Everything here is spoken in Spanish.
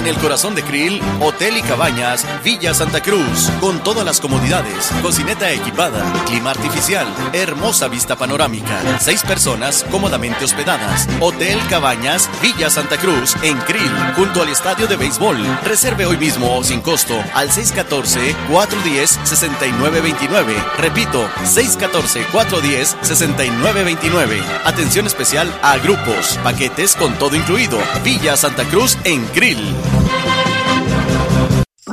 En el corazón de Krill, Hotel y Cabañas, Villa Santa Cruz. Con todas las comodidades, cocineta equipada, clima artificial, hermosa vista panorámica. 6 personas cómodamente hospedadas. Hotel Cabañas, Villa Santa Cruz, en Krill, junto al estadio de béisbol. Reserve hoy mismo sin costo al 614-410-6929. Repito, 614-410-6929. Atención especial a grupos, paquetes con todo incluido. Villa Santa Cruz en Krill.